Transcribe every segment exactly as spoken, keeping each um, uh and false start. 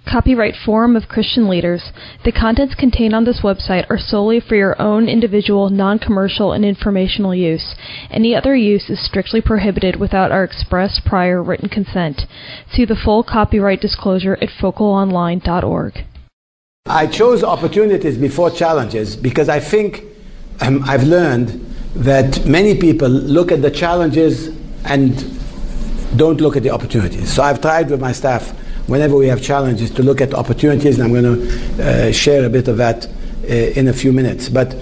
Copyright Forum of Christian Leaders. The contents contained on this website are solely for your own individual, non-commercial, and informational use. Any other use is strictly prohibited without our express prior written consent. See the full copyright disclosure at focal online dot org. I chose opportunities before challenges because I think um, I've learned that many people look at the challenges and don't look at the opportunities. So I've tried with my staff, whenever we have challenges, to look at opportunities, and I'm going to uh, share a bit of that uh, in a few minutes. But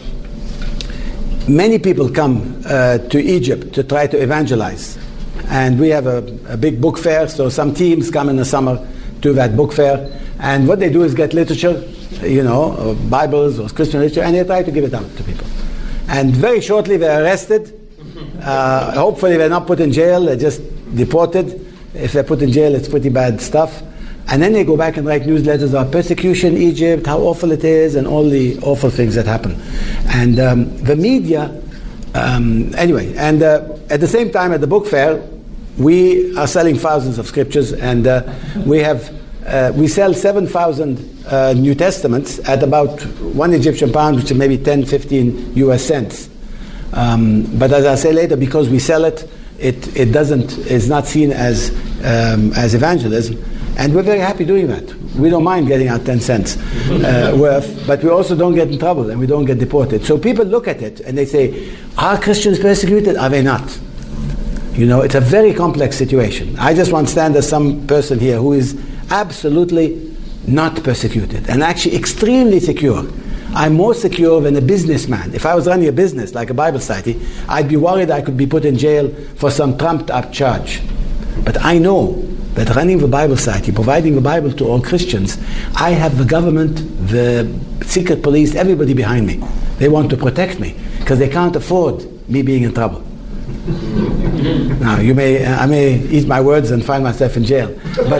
many people come uh, to Egypt to try to evangelize. And we have a, a big book fair, so some teams come in the summer to that book fair. And what they do is get literature, you know, or Bibles or Christian literature, and they try to give it out to people. And very shortly they're arrested. Uh, hopefully they're not put in jail, they're just deported. If they're put in jail, it's pretty bad stuff. And then they go back and write newsletters about persecution, Egypt, how awful it is, and all the awful things that happen. And um, the media, um, anyway, and uh, at the same time at the book fair, we are selling thousands of scriptures, and uh, we have uh, we sell seven thousand uh, New Testaments at about one Egyptian pound, which is maybe ten, fifteen U S cents. Um, but as I say later, because we sell it, it it doesn't is not seen as um, as evangelism. And we're very happy doing that. We don't mind getting out ten cents uh, worth, but we also don't get in trouble and we don't get deported. So people look at it and they say, are Christians persecuted? Are they not? You know, it's a very complex situation. I just want to stand as some person here who is absolutely not persecuted and actually extremely secure. I'm more secure than a businessman. If I was running a business like a Bible Society, I'd be worried I could be put in jail for some trumped up charge. But I know that running the Bible Society, providing the Bible to all Christians, I have the government, the secret police, everybody behind me. They want to protect me because they can't afford me being in trouble. Now, you may, I may eat my words and find myself in jail, but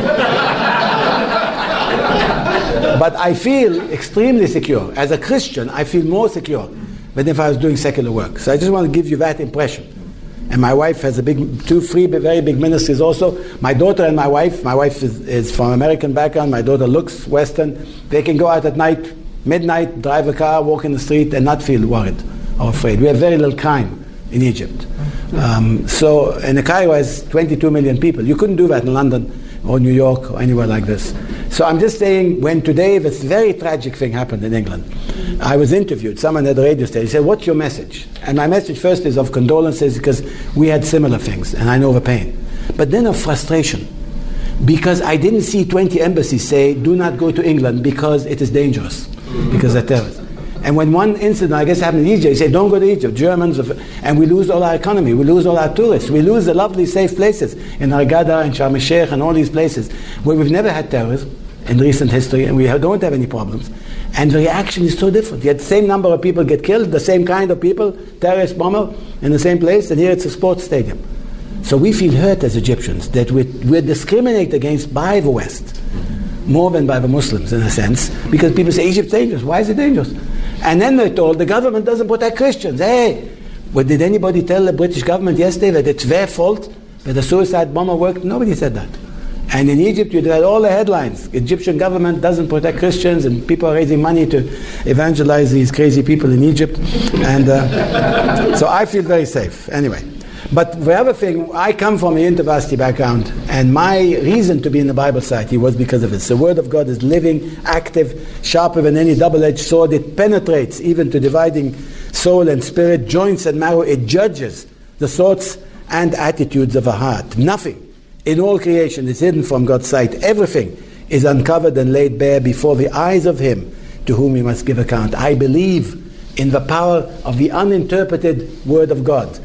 but I feel extremely secure. As a Christian, I feel more secure than if I was doing secular work. So I just want to give you that impression. And my wife has a big, two, three very big ministries also. My daughter and my wife, my wife is, is from American background, my daughter looks Western. They can go out at night, midnight, drive a car, walk in the street and not feel worried or afraid. We have very little crime in Egypt. Um, so, and the Cairo has twenty-two million people. You couldn't do that in London or New York or anywhere like this. So I'm just saying, when today this very tragic thing happened in England, I was interviewed, someone at the radio station, he said, what's your message? And my message first is of condolences because we had similar things and I know the pain. But then of frustration, because I didn't see twenty embassies say, do not go to England because it is dangerous, because they're terrorists. And when one incident, I guess, happened in Egypt, he said, don't go to Egypt, Germans, and we lose all our economy, we lose all our tourists, we lose the lovely safe places in Hurghada and Sharm el-Sheikh and all these places where we've never had terrorism in recent history and we don't have any problems. And the reaction is so different. You had the same number of people get killed, the same kind of people, terrorist bomber in the same place, and here it's a sports stadium. So we feel hurt as Egyptians that we're, we're discriminated against by the West, more than by the Muslims in a sense, because people say Egypt's dangerous. Why is it dangerous? And then they're told the government doesn't protect Christians. Hey, well, did anybody tell the British government yesterday that it's their fault that the suicide bomber worked? Nobody said that. And in Egypt, you had all the headlines. Egyptian government doesn't protect Christians, and people are raising money to evangelize these crazy people in Egypt. And uh, so I feel very safe. Anyway. But the other thing, I come from a university background, and my reason to be in the Bible Society was because of this. The Word of God is living, active, sharper than any double-edged sword. It penetrates even to dividing soul and spirit, joints and marrow. It judges the thoughts and attitudes of a heart. Nothing in all creation is hidden from God's sight. Everything is uncovered and laid bare before the eyes of Him to whom we must give account. I believe in the power of the uninterpreted Word of God.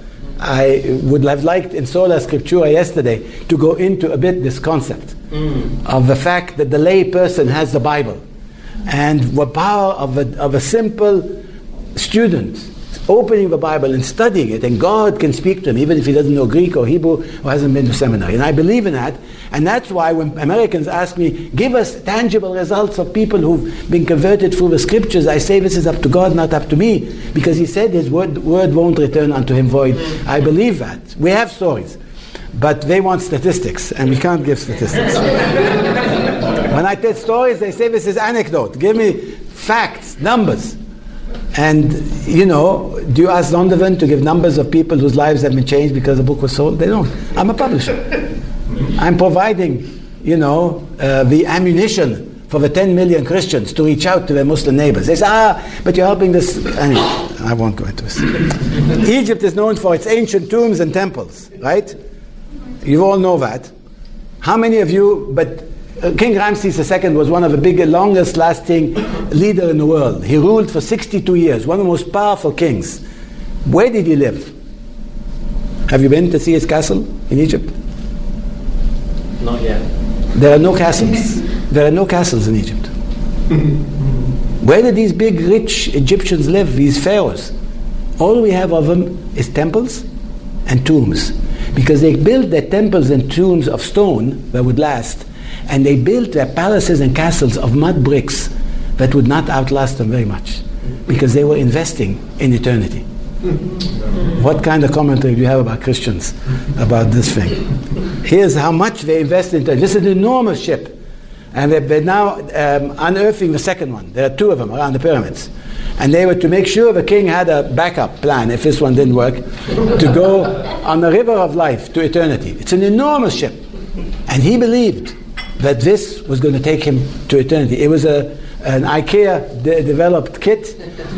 I would have liked in Sola Scriptura yesterday to go into a bit this concept mm. of the fact that the lay person has the Bible and the power of a, of a simple student opening the Bible and studying it, and God can speak to him even if he doesn't know Greek or Hebrew or hasn't been to seminary. And I believe in that, and that's why when Americans ask me, give us tangible results of people who've been converted through the Scriptures, I say this is up to God, not up to me, because He said His word, word won't return unto Him void. I believe that. We have stories, but they want statistics, and we can't give statistics. When I tell stories, they say this is anecdote. Give me facts, numbers. And, you know, do you ask Zondervan to give numbers of people whose lives have been changed because the book was sold? They don't. I'm a publisher. I'm providing, you know, uh, the ammunition for the ten million Christians to reach out to their Muslim neighbors. They say, ah, but you're helping this. Anyway, I won't go into this. Egypt is known for its ancient tombs and temples, right? You all know that. How many of you, but uh, King Ramses the Second was one of the biggest, longest lasting leader in the world. He ruled for sixty-two years, one of the most powerful kings. Where did he live? Have you been to see his castle in Egypt? Not yet. There are no castles. There are no castles in Egypt. Where did these big, rich Egyptians live, these pharaohs? All we have of them is temples and tombs. Because they built their temples and tombs of stone that would last, and they built their palaces and castles of mud bricks that would not outlast them very much, because they were investing in eternity. What kind of commentary do you have about Christians about this thing? Here's how much they invest in eternity. This is an enormous ship. And they're, they're now um, unearthing the second one. There are two of them around the pyramids. And they were to make sure the king had a backup plan, if this one didn't work, to go on the river of life to eternity. It's an enormous ship. And he believed that this was going to take him to eternity. It was a, an IKEA de- developed kit.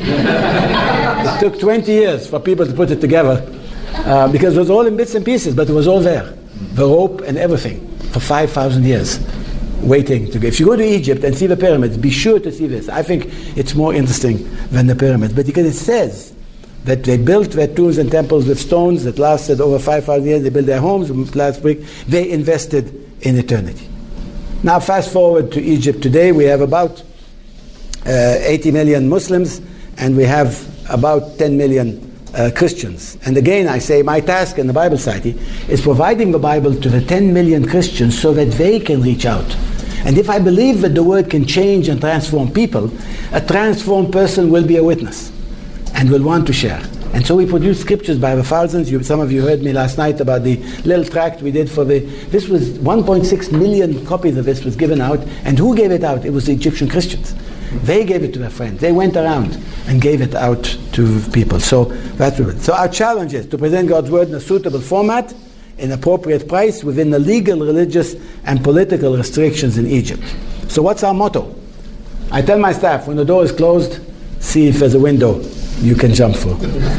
It took twenty years for people to put it together, uh, because it was all in bits and pieces, but it was all there. The rope and everything for five thousand years. Waiting to go. If you go to Egypt and see the pyramids, be sure to see this. I think it's more interesting than the pyramids. But because it says that they built their tombs and temples with stones that lasted over five thousand years, they built their homes with glass brick, they invested in eternity. Now fast forward to Egypt today, we have about uh, eighty million Muslims, and we have about ten million uh, Christians. And again, I say my task in the Bible Society is providing the Bible to the ten million Christians so that they can reach out. And if I believe that the word can change and transform people, a transformed person will be a witness and will want to share. And so we produce scriptures by the thousands. You, some of you heard me last night about the little tract we did for the... This was one point six million copies of this was given out. And who gave it out? It was the Egyptian Christians. They gave it to their friends. They went around and gave it out to people. So that's it. So our challenge is to present God's word in a suitable format, in appropriate price, within the legal, religious, and political restrictions in Egypt. So what's our motto? I tell my staff, when the door is closed, see if there's a window you can jump through.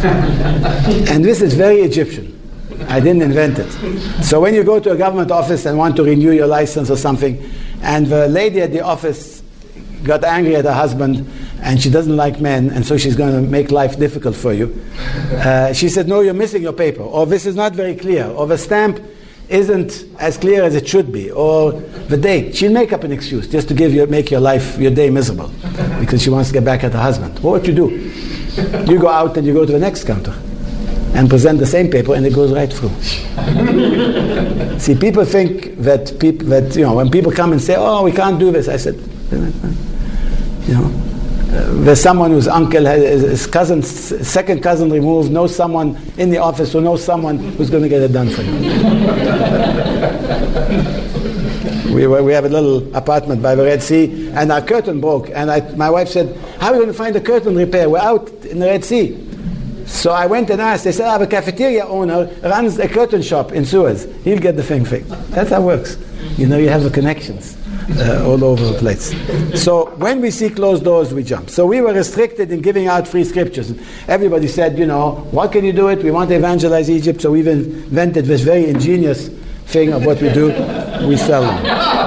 And this is very Egyptian. I didn't invent it. So when you go to a government office and want to renew your license or something, and the lady at the office got angry at her husband, and she doesn't like men, and so she's going to make life difficult for you. Uh, she said, no, you're missing your paper, or this is not very clear, or the stamp isn't as clear as it should be, or the date. She'll make up an excuse just to give you, make your life, your day miserable, because she wants to get back at her husband. What would you do? You go out and you go to the next counter and present the same paper, and it goes right through. See, people think that people that you know when people come and say, "Oh, we can't do this," I said, you know, uh, there's someone whose uncle, has, his cousin, second cousin removed, knows someone in the office who knows someone who's going to get it done for you. we we have a little apartment by the Red Sea, and our curtain broke, and I, my wife said, "How are we going to find a curtain repair? We're out in the Red Sea." So I went and asked. They said, "I have a cafeteria owner runs a curtain shop in Suez. He'll get the thing fixed." That's how it works. You know, you have the connections uh, all over the place. So when we see closed doors, we jump. So we were restricted in giving out free scriptures. Everybody said, you know, what can you do it? We want to evangelize Egypt, so we've invented this very ingenious thing of what we do. We sell them.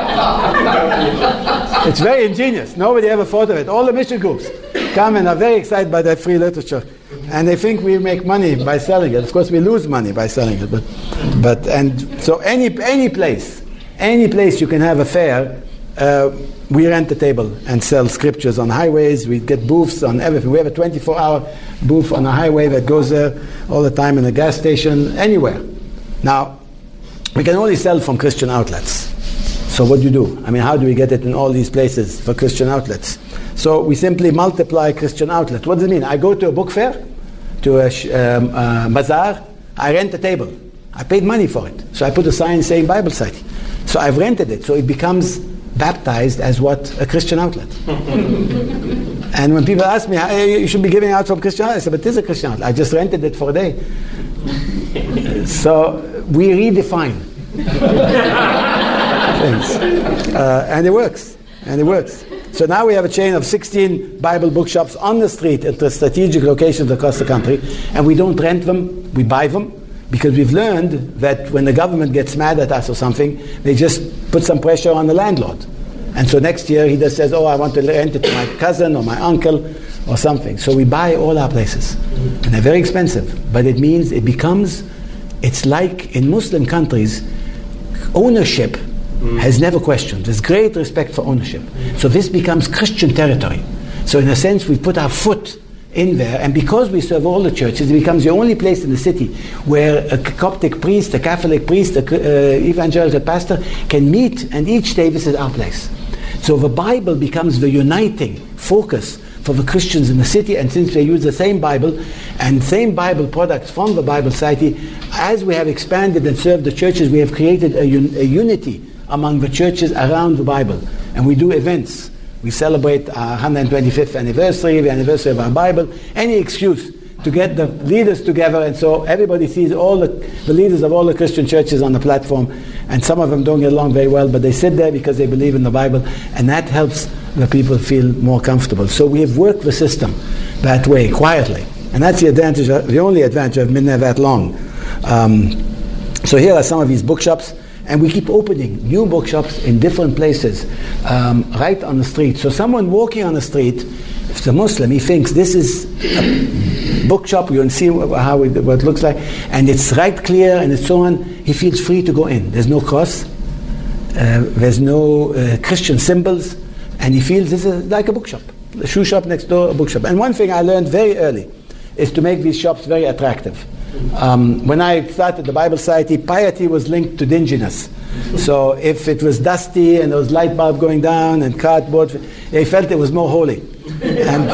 It's very ingenious. Nobody ever thought of it. All the mission groups come and are very excited by that free literature. And they think we make money by selling it. Of course, we lose money by selling it. But, but and so any any place, any place you can have a fair, uh, we rent a table and sell scriptures on highways. We get booths on everything. We have a twenty-four hour booth on a highway that goes there all the time, in a gas station, anywhere. Now, we can only sell from Christian outlets. So what do you do? I mean, how do we get it in all these places for Christian outlets? So we simply multiply Christian outlets. What does it mean? I go to a book fair, to a sh- um, uh, bazaar, I rent a table. I paid money for it. So I put a sign saying Bible Society. So I've rented it. So it becomes baptized as what? A Christian outlet. And when people ask me, hey, you should be giving out from Christian outlet, I say, but this is a Christian outlet. I just rented it for a day. So we redefine things. Uh, and it works. And it works. So now we have a chain of sixteen Bible bookshops on the street at the strategic locations across the country. And we don't rent them, we buy them. Because we've learned that when the government gets mad at us or something, they just put some pressure on the landlord. And so next year he just says, oh, I want to rent it to my cousin or my uncle or something. So we buy all our places. And they're very expensive. But it means it becomes, it's like in Muslim countries, ownership has never questioned. There's great respect for ownership. So this becomes Christian territory. So in a sense, we put our foot in there, and because we serve all the churches, it becomes the only place in the city where a Coptic priest, a Catholic priest, an uh, evangelical pastor can meet, and each day this is our place. So the Bible becomes the uniting focus for the Christians in the city, and since they use the same Bible and same Bible products from the Bible Society, as we have expanded and served the churches, we have created a, un- a unity among the churches around the Bible. And we do events. We celebrate our one hundred twenty-fifth anniversary, the anniversary of our Bible, any excuse to get the leaders together, and so everybody sees all the, the leaders of all the Christian churches on the platform, and some of them don't get along very well, but they sit there because they believe in the Bible, and that helps the people feel more comfortable. So we have worked the system that way, quietly, and that's the advantage, the only advantage of been there that long. Um, so here are some of these bookshops. And we keep opening new bookshops in different places, um, right on the street. So someone walking on the street, if it's a Muslim, he thinks this is a bookshop, you can see how it, what it looks like, and it's right clear and it's so on, he feels free to go in. There's no cross, uh, there's no uh, Christian symbols, and he feels this is like a bookshop. A shoe shop next door, a bookshop. And one thing I learned very early is to make these shops very attractive. Um, when I started the Bible Society, piety was linked to dinginess. So if it was dusty and there was light bulb going down and cardboard, they felt it was more holy. And,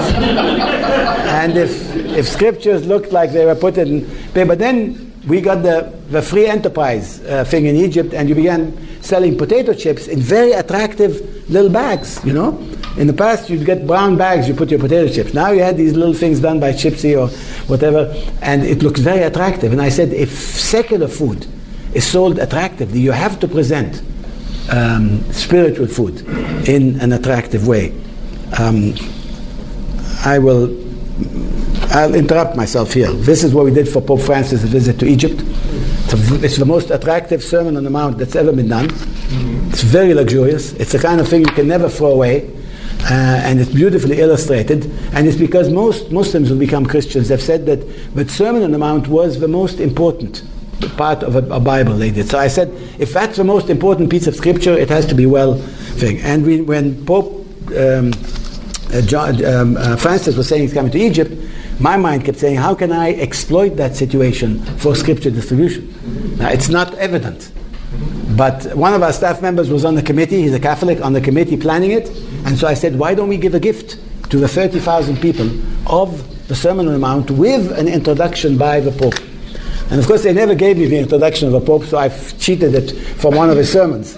and if if scriptures looked like they were put in paper, but then we got the, the free enterprise uh, thing in Egypt, and you began selling potato chips in very attractive little bags, you know. In the past, you'd get brown bags, you put your potato chips. Now you had these little things done by Chipsy or whatever, and it looks very attractive. And I said, if secular food is sold attractively, you have to present um, spiritual food in an attractive way. Um, I will, I'll interrupt myself here. This is what we did for Pope Francis' visit to Egypt. It's, a, it's the most attractive Sermon on the Mount that's ever been done. It's very luxurious. It's the kind of thing you can never throw away. Uh, and it's beautifully illustrated, and it's because most Muslims who become Christians have said that the Sermon on the Mount was the most important part of a, a Bible they did. So I said, if that's the most important piece of scripture, it has to be well thing. And we, when Pope um, uh, John, um, uh, Francis was saying he's coming to Egypt, my mind kept saying, how can I exploit that situation for scripture distribution? Now, it's not evident. But one of our staff members was on the committee, he's a Catholic, on the committee planning it. And so I said, why don't we give a gift to the thirty thousand people of the Sermon on the Mount with an introduction by the Pope? And of course, they never gave me the introduction of the Pope, so I've cheated it from one of his sermons.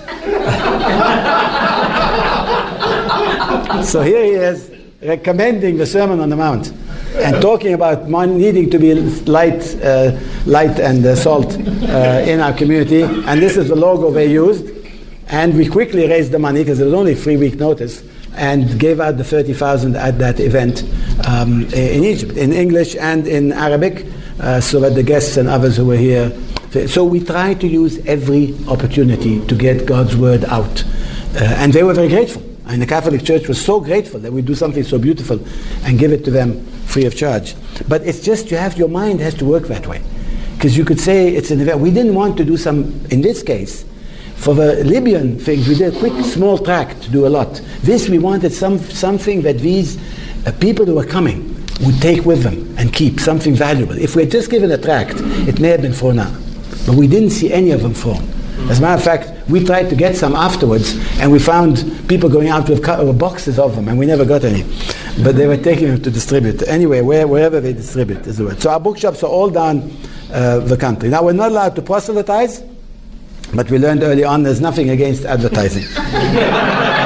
So here he is, recommending the Sermon on the Mount and talking about needing to be light, uh, light and uh, salt uh, in our community. And this is the logo they used. And we quickly raised the money because there was only a three-week notice, and gave out the thirty thousand at that event um, in Egypt, in English and in Arabic, uh, so that the guests and others who were here. So we try to use every opportunity to get God's word out. Uh, and they were very grateful. And the Catholic Church was so grateful that we do something so beautiful and give it to them free of charge. But it's just, you have, your mind has to work that way. Because you could say it's an event. We didn't want to do some, in this case, for the Libyan things, we did a quick, small tract to do a lot. This, we wanted some something that these uh, people who were coming would take with them and keep, something valuable. If we had just given a tract, it may have been thrown out. But we didn't see any of them thrown. As a matter of fact, we tried to get some afterwards, and we found people going out with boxes of them, and we never got any. But they were taking them to distribute. Anyway, where, wherever they distribute is the word. So our bookshops are all down uh, the country. Now, we're not allowed to proselytize, but we learned early on there's nothing against advertising.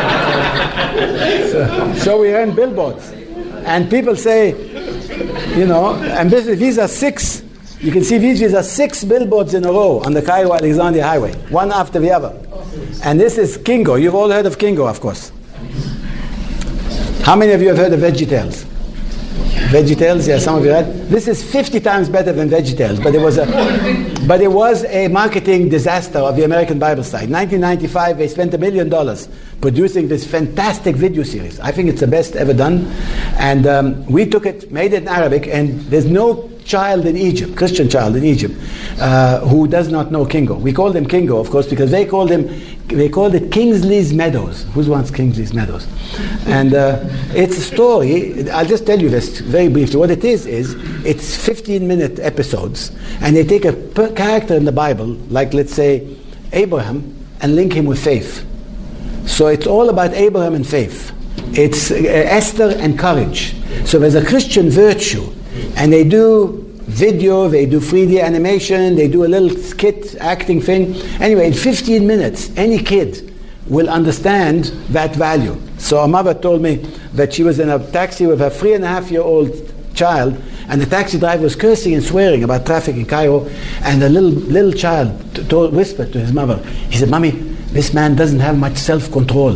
so, so we ran billboards. And people say, you know, and this, these are six, you can see these, these are six billboards in a row on the Cairo Alexandria Highway, one after the other. And this is Kingo. You've all heard of Kingo, of course. How many of you have heard of VeggieTales? VeggieTales, yeah, some of you had. This is fifty times better than VeggieTales, but it was a, but it was a marketing disaster of the American Bible site. In nineteen ninety-five, they spent a million dollars producing this fantastic video series. I think it's the best ever done. And um, we took it, made it in Arabic, and there's no child in Egypt, Christian child in Egypt, uh, who does not know Kingo. We called him Kingo, of course, because they called him, they called it Kingsley's Meadows. Who wants Kingsley's Meadows? And uh, it's a story. I'll just tell you this very briefly. What it is is it's fifteen minute episodes, and they take a per character in the Bible, like let's say Abraham, and link him with faith. So it's all about Abraham and faith. It's uh, Esther and courage. So there's a Christian virtue, and they do video, they do three D animation, they do a little skit acting thing. Anyway, in fifteen minutes, any kid will understand that value. So a mother told me that she was in a taxi with her three and a half year old child, and the taxi driver was cursing and swearing about traffic in Cairo, and the little little child told, whispered to his mother, he said, "Mommy, this man doesn't have much self-control."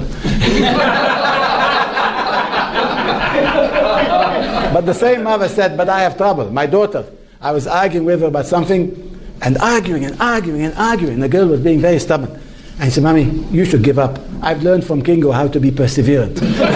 But the same mother said, "But I have trouble. My daughter, I was arguing with her about something, and arguing and arguing and arguing. The girl was being very stubborn. And she said, "Mommy, you should give up. I've learned from Kingo how to be perseverant."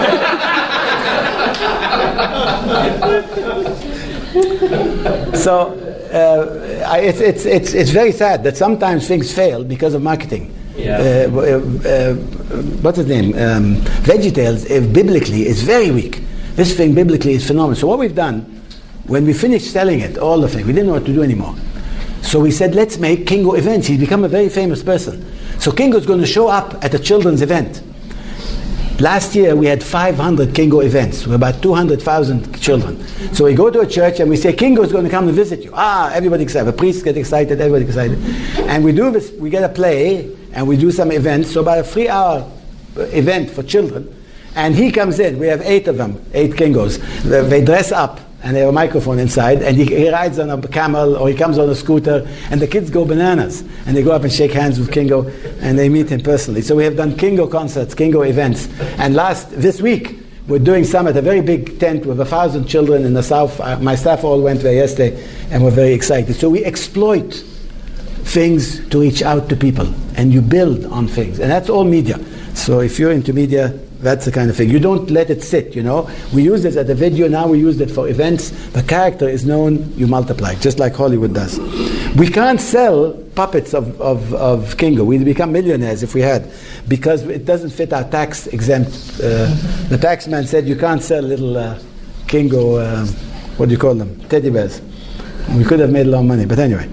So uh, I, it's, it's, it's, it's very sad that sometimes things fail because of marketing. Yeah. Uh, uh, what's his name? Um, VeggieTales, uh, biblically, is very weak. This thing biblically is phenomenal. So what we've done, when we finished selling it, all the things, we didn't know what to do anymore. So we said, let's make Kingo events. He's become a very famous person. So Kingo's going to show up at a children's event. Last year we had five hundred Kingo events with about two hundred thousand children. So we go to a church and we say, Kingo's going to come and visit you. Ah, everybody excited. The priests get excited, everybody excited. And we do this, we get a play and we do some events. So about a three hour event for children. And he comes in, we have eight of them, eight Kingos. They dress up and they have a microphone inside, and he, he rides on a camel or he comes on a scooter, and the kids go bananas. And they go up and shake hands with Kingo, and they meet him personally. So we have done Kingo concerts, Kingo events. And last, this week, we're doing some at a very big tent with a thousand children in the south. Uh, my staff all went there yesterday, and we're very excited. So we exploit things to reach out to people, and you build on things. And that's all media. So if you're into media, that's the kind of thing. You don't let it sit, you know. We use this as a video, now we use it for events. The character is known, you multiply, just like Hollywood does. We can't sell puppets of, of, of Kingo. We'd become millionaires if we had, because it doesn't fit our tax exempt. Uh, the tax man said you can't sell little uh, Kingo, uh, what do you call them, teddy bears. We could have made a lot of money, but anyway.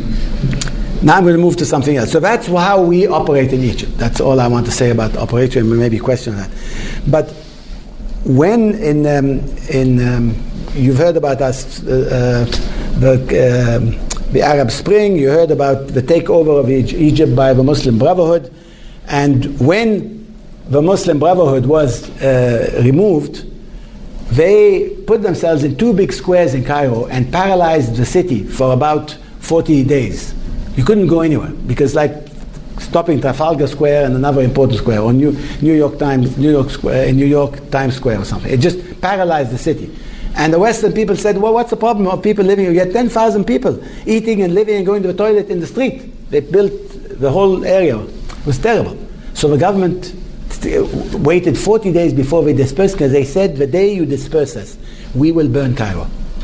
Now I'm going to move to something else. So that's how we operate in Egypt. That's all I want to say about operation, and maybe question that. But when in um, in um, you've heard about us, uh, uh, the uh, the Arab Spring. You heard about the takeover of Egypt by the Muslim Brotherhood, and when the Muslim Brotherhood was uh, removed, they put themselves in two big squares in Cairo and paralyzed the city for about forty days. You couldn't go anywhere, because like stopping Trafalgar Square and another important square, or New, New York Times, New York Square, New York Times Square or something. It just paralyzed the city. And the Western people said, well, what's the problem of people living here? You get ten thousand people eating and living and going to the toilet in the street. They built the whole area. It was terrible. So the government waited forty days before they dispersed, because they said, the day you disperse us, we will burn Cairo.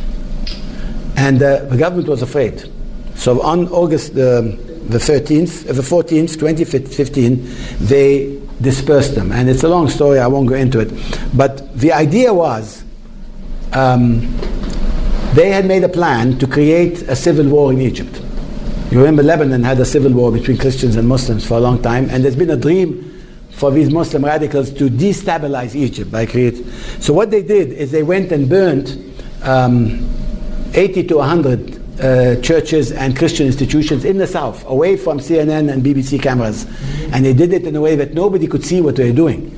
And uh, the government was afraid. So on August uh, the thirteenth, uh, the fourteenth, twenty fifteen, they dispersed them. And it's a long story, I won't go into it. But the idea was, um, they had made a plan to create a civil war in Egypt. You remember Lebanon had a civil war between Christians and Muslims for a long time, and there's been a dream for these Muslim radicals to destabilize Egypt by creating. So what they did is they went and burned um, eighty to one hundred Uh, churches and Christian institutions in the south, away from C N N and B B C cameras. And they did it in a way that nobody could see what they were doing.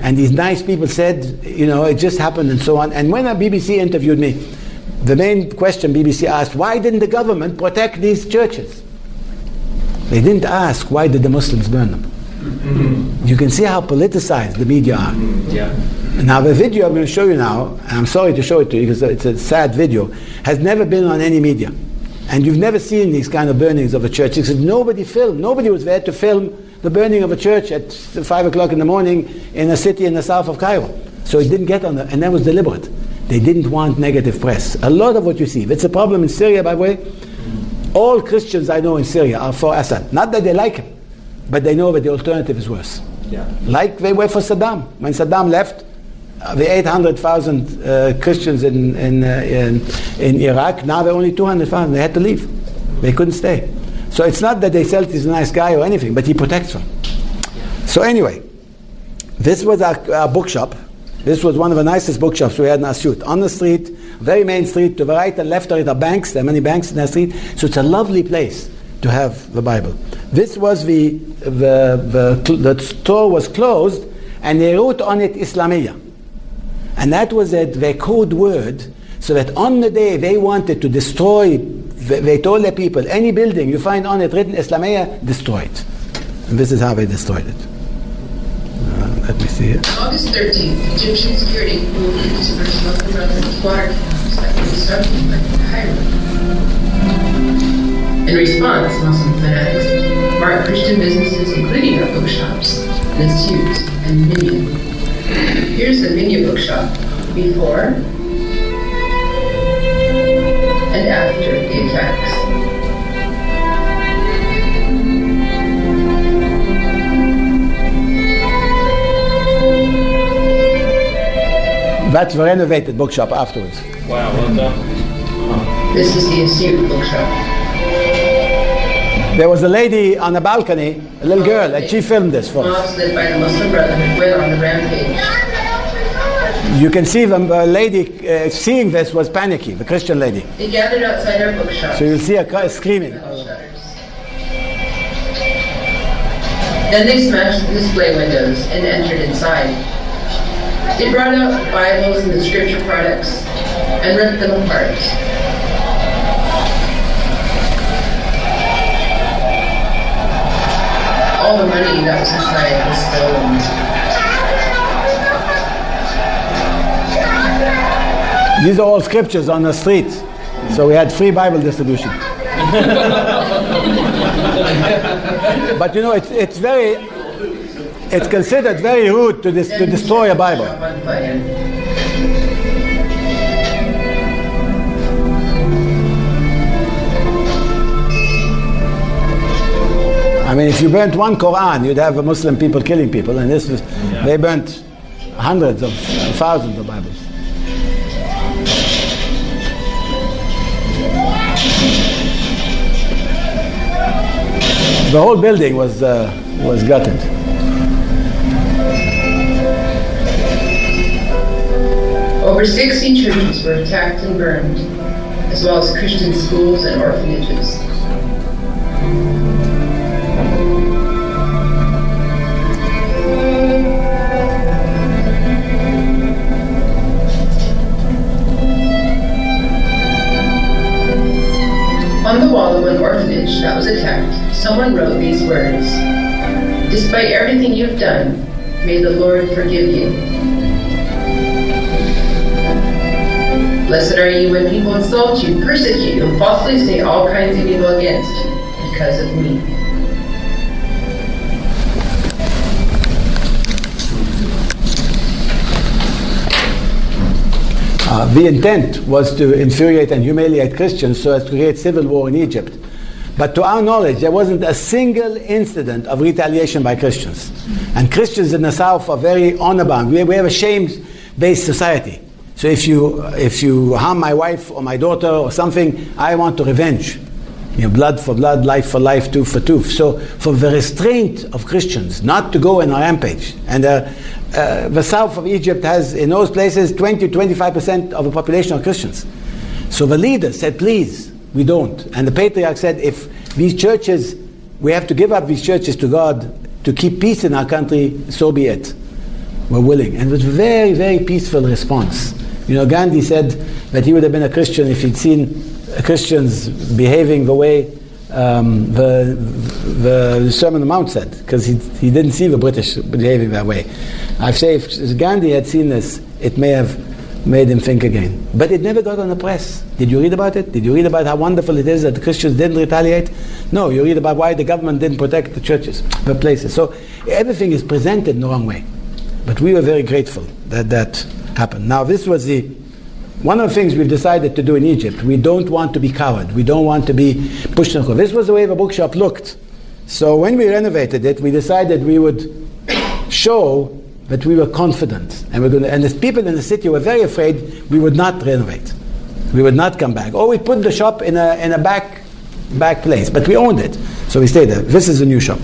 And these nice people said, you know, it just happened and so on. And when a B B C interviewed me, the main question B B C asked, why didn't the government protect these churches? They didn't ask, why did the Muslims burn them? Mm-hmm. You can see how politicized the media are. Yeah. Now the video I'm going to show you now, and I'm sorry to show it to you because it's a sad video, has never been on any media. And you've never seen these kind of burnings of a church because nobody filmed, nobody was there to film the burning of a church at five o'clock in the morning in a city in the south of Cairo. So it didn't get on the, and that was deliberate. They didn't want negative press. A lot of what you see, if it's a problem in Syria, by the way, all Christians I know in Syria are for Assad. Not that they like him, but they know that the alternative is worse. Yeah. Like they were for Saddam. When Saddam left, uh, the eight hundred thousand uh, Christians in, in, uh, in, in Iraq, now there are only two hundred thousand. They had to leave. They couldn't stay. So it's not that they felt he's a nice guy or anything, but he protects them. So anyway, this was our, our bookshop. This was one of the nicest bookshops we had in Asyut. On the street, very main street, to the right and left are banks. There are many banks in that street. So it's a lovely place to have the Bible. This was the, the, the, the store was closed, and they wrote on it Islamiyah. And that was a, their code word, so that on the day they wanted to destroy, they told their people, any building you find on it written Islamiyah, destroy it. And this is how they destroyed it. Uh, let me see here. August thirteenth, Egyptian security moved into Muslim residents' water camps that were disrupted by Cairo. In response, Muslim fanatics marked Christian businesses, including our bookshops, Asyut and Minya. Here's the Minya bookshop before and after the attacks. That's the renovated bookshop afterwards. Wow, well done. This is the Asyut bookshop. There was a lady on the balcony, a little girl, and she filmed this for us. Mosques led by the Muslim Brotherhood went on the rampage. You can see the uh, lady uh, seeing this was panicky, the Christian lady. They gathered outside our bookshop. So you'll see her screaming. Then they smashed the display windows and entered inside. They brought out Bibles and the scripture products and ripped them apart. All the money that was inside was stolen. These are all scriptures on the street. So we had free Bible distribution. But you know, it's, it's very, it's considered very rude to, dis, to destroy a Bible. I mean, if you burnt one Quran, you'd have Muslim people killing people, and this was, yeah. They burnt hundreds of thousands of Bibles. The whole building was uh, was gutted. Over sixty churches were attacked and burned, as well as Christian schools and orphanages. On the wall of an orphanage that was attacked, someone wrote these words: "Despite everything you've done, may the Lord forgive you. Blessed are you when people insult you, persecute you, and falsely say all kinds of evil against you because of me." Uh, the intent was to infuriate and humiliate Christians so as to create civil war in Egypt. But to our knowledge, there wasn't a single incident of retaliation by Christians. And Christians in the South are very honor-bound. We, we have a shame-based society. So if you, if you harm my wife or my daughter or something, I want to revenge. You know, blood for blood, life for life, tooth for tooth. So for the restraint of Christians not to go on a rampage. And uh, uh, the south of Egypt has, in those places, twenty to twenty-five percent of the population are Christians. So the leaders said, please, we don't. And the patriarch said, if these churches, we have to give up these churches to God to keep peace in our country, so be it. were willing. And it was a very, very peaceful response. You know, Gandhi said that he would have been a Christian if he'd seen Christians behaving the way um, the, the Sermon on the Mount said, because he, he didn't see the British behaving that way. I say if Gandhi had seen this, it may have made him think again. But it never got on the press. Did you read about it? Did you read about how wonderful it is that the Christians didn't retaliate? No, you read about why the government didn't protect the churches, the places. So everything is presented in the wrong way. But we were very grateful that that happened. Now this was the one of the things we've decided to do in Egypt. We don't want to be coward. We don't want to be pushed and This was the way the bookshop looked. So when we renovated it, we decided we would show that we were confident. And we're going to, and the people in the city were very afraid we would not renovate. We would not come back. Or we put the shop in a in a back back place. But we owned it. So we stayed there. This is a new shop.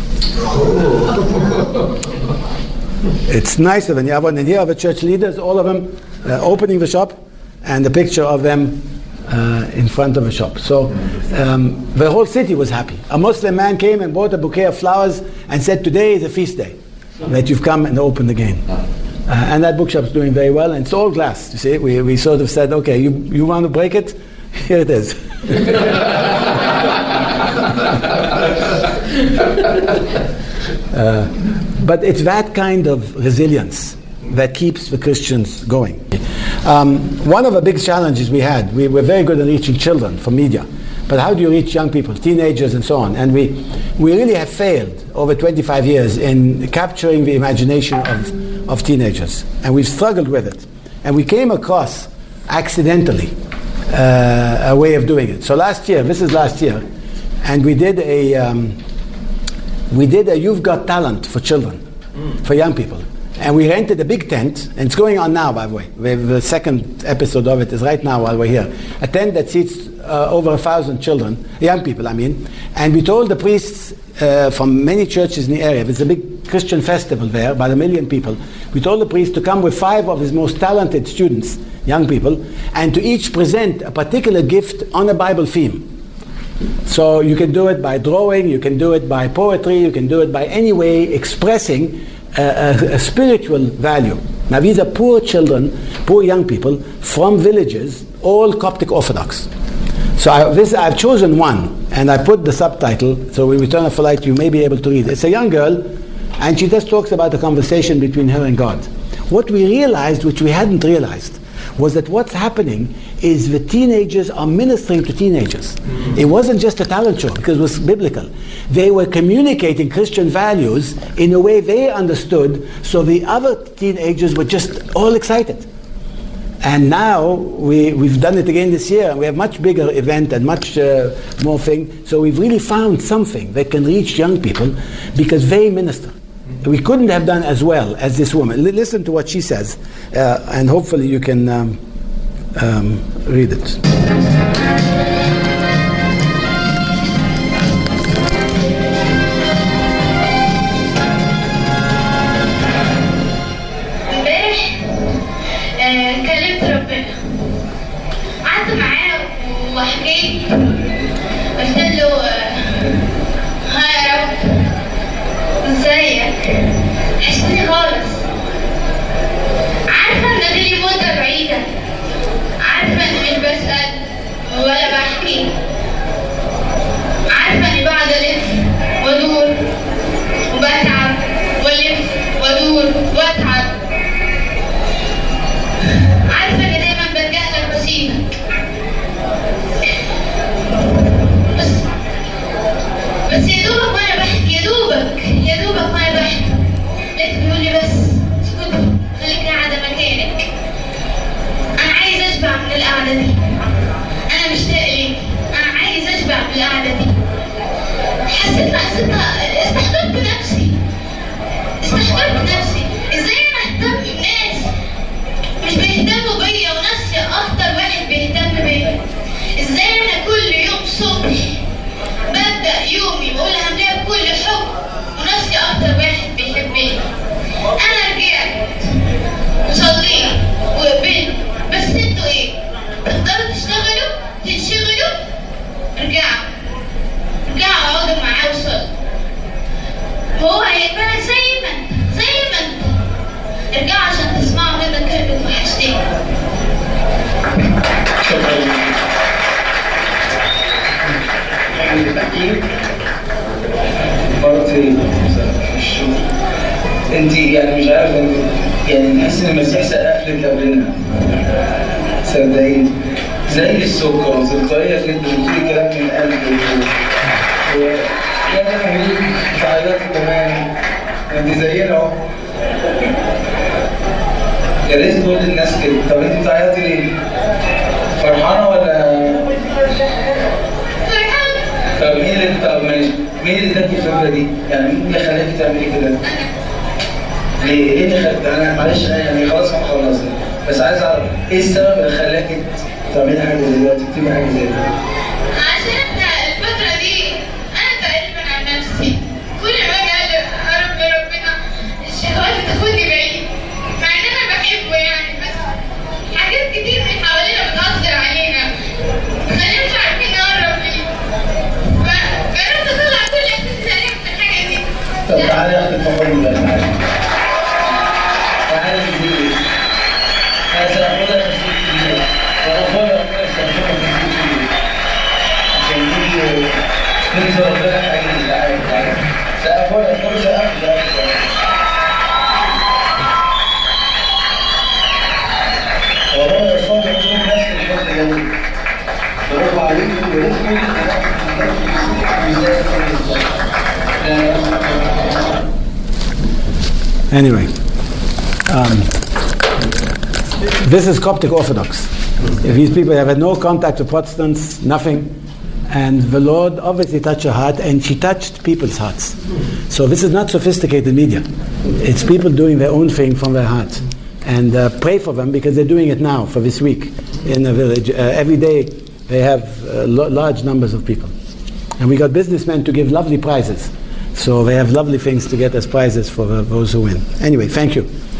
It's nicer than the other one. And here are the church leaders, all of them uh, opening the shop, and the picture of them uh, in front of the shop. So um, the whole city was happy. A Muslim man came and bought a bouquet of flowers and said, today is a feast day that you've come and opened again. Uh, and that bookshop's doing very well, and it's all glass. You see, we we sort of said, okay, you you want to break it? Here it is. uh, but it's that kind of resilience that keeps the Christians going. Um, one of the big challenges we had, we were very good at reaching children for media. But how do you reach young people, teenagers and so on? And we, we really have failed over twenty-five years in capturing the imagination of, of teenagers. And we've struggled with it. And we came across, accidentally, uh, a way of doing it. So last year, this is last year, and we did a, um, we did a You've Got Talent for children, mm. for young people. And we rented a big tent, and it's going on now, by the way. The second episode of it is right now while we're here. A tent that seats uh, over a thousand children, young people, I mean. And we told the priests uh, from many churches in the area, there's a big Christian festival there, about a million people. We told the priests to come with five of his most talented students, young people, and to each present a particular gift on a Bible theme. So you can do it by drawing, you can do it by poetry, you can do it by any way expressing A, a, a spiritual value. Now these are poor children, poor young people from villages, all Coptic Orthodox. So I, this, I've chosen one, and I put the subtitle, so when we turn off the light you may be able to read it. It's a young girl, and she just talks about the conversation between her and God. What we realized, which we hadn't realized, was that what's happening is the teenagers are ministering to teenagers. Mm-hmm. It wasn't just a talent show, because it was biblical. They were communicating Christian values in a way they understood, so the other teenagers were just all excited. And now we, we've done it again this year, and we have much bigger event and much uh, more thing. So we've really found something that can reach young people because they minister. We couldn't have done as well as this woman. L- listen to what she says, uh, and hopefully you can um, um, read it. امبارح آه، كلمت ربنا، قعدت معاه وحكيت، قلت له آه، ها يا رب ازيك؟ وحشتني خالص. عارفة ان دي مدة بعيدة، عارفة اني مش بسأل انت يعني مش عارف انت يعني نحس ان المسيح سقف لك قبلنا صدقيني زي السكر وتلقائيه جدا بتقولي كلام من قلبك و يا جميل بتعيطي كمان انت زينا اهو يا ريت تقول للناس كده. طب انت بتعيطي ليه؟ فرحانه ولا؟ طب مين اللي طب ماشي مين اللي اداكي الفكره دي؟ يعني مين اللي خلاكي تعملي كده؟ ليه؟ ايه اللي خلاك؟ انا معلش انا يعني خلاص هنخلص بس عايز اعرف ايه السبب اللي خلاكي تعملي حاجه زي دي وتكتبي حاجه زي دي؟ عشان الفتره دي انا تقريبا عن نفسي كل ما اجي اقرب لربنا الشهوات بتاخدني بعيد مع ان انا بحبه يعني بس حاجات كتير من حوالينا بتأثر علينا خلينا مش عارفين نقرب ليه فجربت اطلع كل احساس سليم من الحاجه دي. طب تعالي يا اختي تفضلي بقى تعالي تعالي كتير هسأخدها في السوق كتير وأخدها في السوق كتير عشان تيجي ننزل ربنا حقيقي تعالي تعالي سأخدها كل سأخدها سأخدها والله يا صاحبي كل الناس في الفضل جميل برافو عليكم ورزقكم Anyway, um, this is Coptic Orthodox. These people have had no contact with Protestants, nothing. And the Lord obviously touched her heart, and she touched people's hearts. So this is not sophisticated media. It's people doing their own thing from their heart. And uh, pray for them because they're doing it now for this week in the village. Uh, every day they have uh, lo- large numbers of people. And we got businessmen to give lovely prizes. So they have lovely things to get as prizes for uh, those who win. Anyway, thank you.